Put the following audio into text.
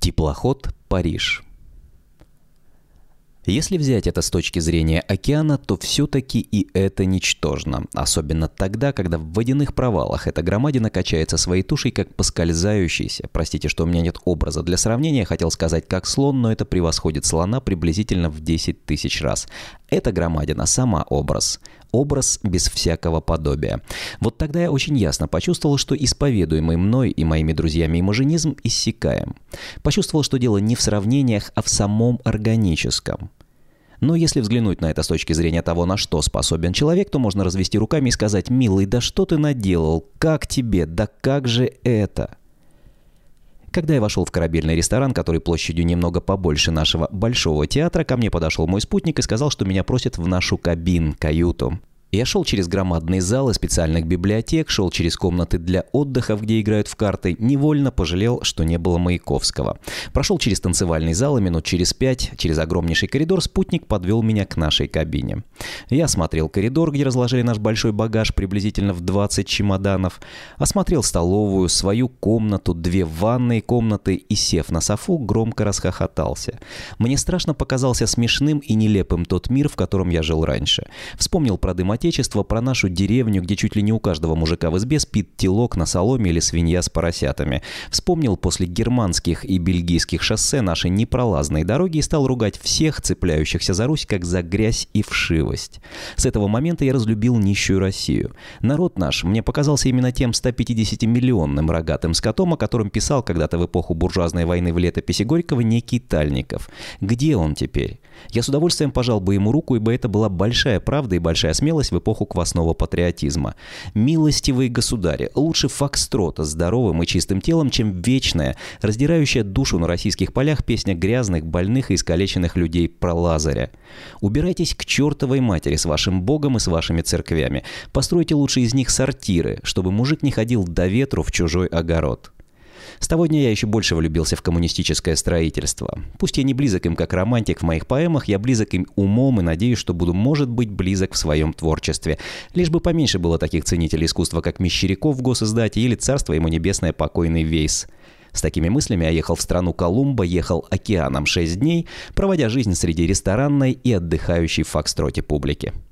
Теплоход «Париж». Если взять это с точки зрения океана, то все-таки и это ничтожно. Особенно тогда, когда в водяных провалах эта громадина качается своей тушей, как поскользающийся. Простите, что у меня нет образа для сравнения, хотел сказать как слон, но это превосходит слона приблизительно в 10 тысяч раз. Эта громадина сама образ. Образ без всякого подобия. Вот тогда я очень ясно почувствовал, что исповедуемый мной и моими друзьями имажинизм иссякаем. Почувствовал, что дело не в сравнениях, а в самом органическом. Но если взглянуть на это с точки зрения того, на что способен человек, то можно развести руками и сказать: «Милый, да что ты наделал? Как тебе? Да как же это?» Когда я вошел в корабельный ресторан, который площадью немного побольше нашего Большого театра, ко мне подошел мой спутник и сказал, что меня просят в нашу каюту. Я шел через громадные залы специальных библиотек, шел через комнаты для отдыхов, где играют в карты, невольно пожалел, что не было Маяковского. Прошел через танцевальный зал, и минут через 5, через огромнейший коридор, спутник подвел меня к нашей кабине. Я осмотрел коридор, где разложили наш большой багаж, приблизительно в 20 чемоданов, осмотрел столовую, свою комнату, 2 ванные комнаты и, сев на софу, громко расхохотался. Мне страшно показался смешным и нелепым тот мир, в котором я жил раньше. Вспомнил про дым Отечества, про нашу деревню, где чуть ли не у каждого мужика в избе спит телок на соломе или свинья с поросятами. Вспомнил после германских и бельгийских шоссе наши непролазные дороги и стал ругать всех, цепляющихся за Русь, как за грязь и вшивость. С этого момента я разлюбил нищую Россию. Народ наш мне показался именно тем 150-миллионным рогатым скотом, о котором писал когда-то в эпоху буржуазной войны в летописи Горького некий Тальников. Где он теперь? Я с удовольствием пожал бы ему руку, ибо это была большая правда и большая смелость в эпоху квасного патриотизма. Милостивые государи, лучше фокстрота с здоровым и чистым телом, чем вечная, раздирающая душу на российских полях песня грязных, больных и искалеченных людей про Лазаря. Убирайтесь к чертовой матери с вашим богом и с вашими церквями. Постройте лучше из них сортиры, чтобы мужик не ходил до ветру в чужой огород. С того дня я еще больше влюбился в коммунистическое строительство. Пусть я не близок им как романтик в моих поэмах, я близок им умом и надеюсь, что буду, может быть, близок в своем творчестве. Лишь бы поменьше было таких ценителей искусства, как Мещеряков в госиздате или царство ему небесное покойный Вейс. С такими мыслями я ехал в страну Колумба, ехал океаном 6 дней, проводя жизнь среди ресторанной и отдыхающей в фокстроте публики.